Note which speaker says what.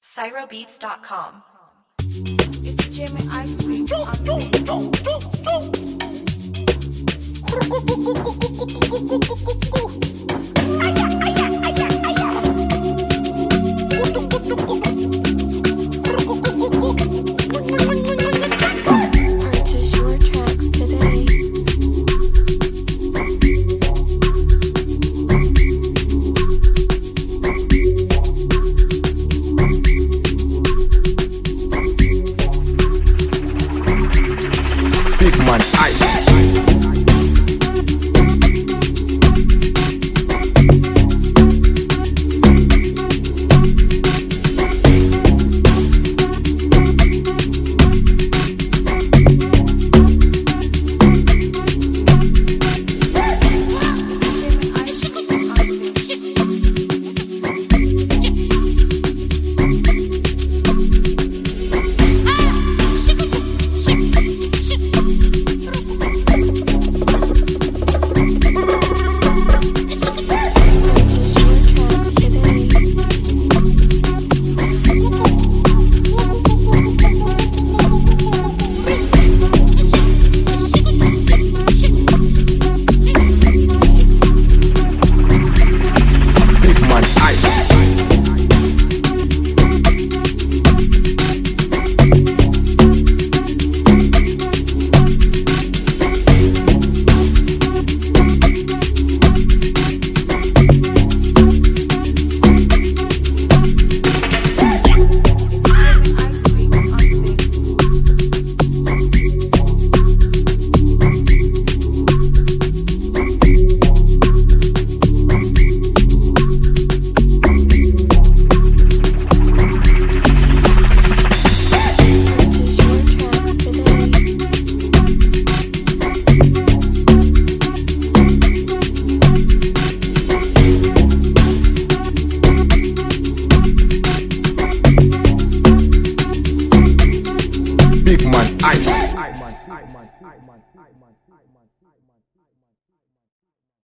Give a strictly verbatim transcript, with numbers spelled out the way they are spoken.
Speaker 1: Syro Beats dot com.
Speaker 2: It's Jimmy Ice Cream on the beat.
Speaker 3: Purchase your tracks today.
Speaker 4: Big man ice.
Speaker 3: Purchase your tracks today.
Speaker 4: Big man ice.
Speaker 2: It's Jimmy Ice Cream on the beat.
Speaker 3: Purchase your tracks today.
Speaker 4: Big man ice.